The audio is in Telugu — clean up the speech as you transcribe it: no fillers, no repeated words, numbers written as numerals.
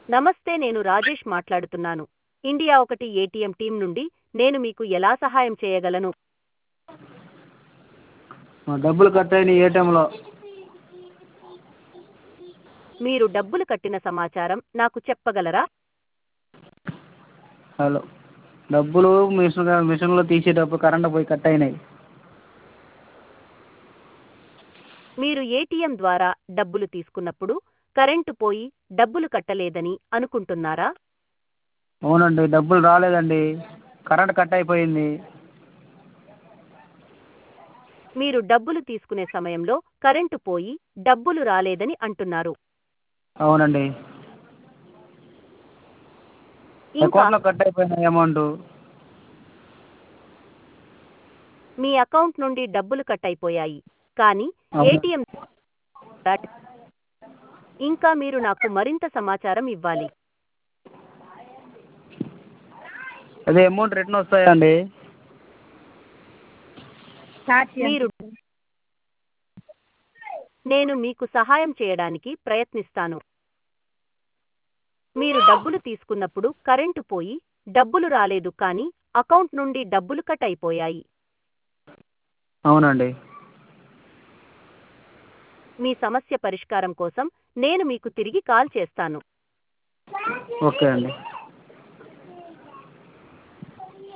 నమస్తే, నేను రాజేష్ మాట్లాడుతున్నాను. ఇండియా ఒకటి ఏటీఎం టీం నుండి. నేను మీకు ఎలా సహాయం చేయగలను? మా డబ్బులు కట్ అయినాయి ఏటీఎంలో. మీరు డబ్బులు కట్టిన సమాచారం నాకు చెప్పగలరా? హలో, డబ్బులు మిషన్లో తీసేటప్పుడు కరెంట్ పోయి కట్ అయినాయి. మీరు ఏటీఎం ద్వారా డబ్బులు తీసుకున్నప్పుడు కరెంటు పోయి డబ్బులు కట్టలేదని అనుకుంటున్నారా? అవునండి, డబ్బులు రాలేదండి, కరెంట్ కట్ అయిపోయింది. మీరు డబ్బులు తీసుకునే సమయంలో కరెంటు పోయి డబ్బులు రాలేదని అంటున్నారు. అవునండి, ఇంకా అకౌంట్లో కట్ అయిపోయినాయి అమౌంట్. మీ అకౌంట్ నుండి డబ్బులు కట్ అయిపోయాయి, కానీ అవును. ఏటీఎం ఇంకా మీరు నాకు మరింత సమాచారం ఇవ్వాలి. అదే అమౌంట్ రిటర్న్ వస్తాయండి. మీరు నేను మీకు సహాయం చేయడానికి ప్రయత్నిస్తాను. మీరు డబ్బులు తీసుకున్నప్పుడు కరెంటు పోయి డబ్బులు రాలేదు, కానీ అకౌంట్ నుండి డబ్బులు కట్ అయిపోయాయి. అవునండి. మీ సమస్య పరిష్కారం కోసం నేను మీకు తిరిగి కాల్ చేస్తాను. ఓకే అండి.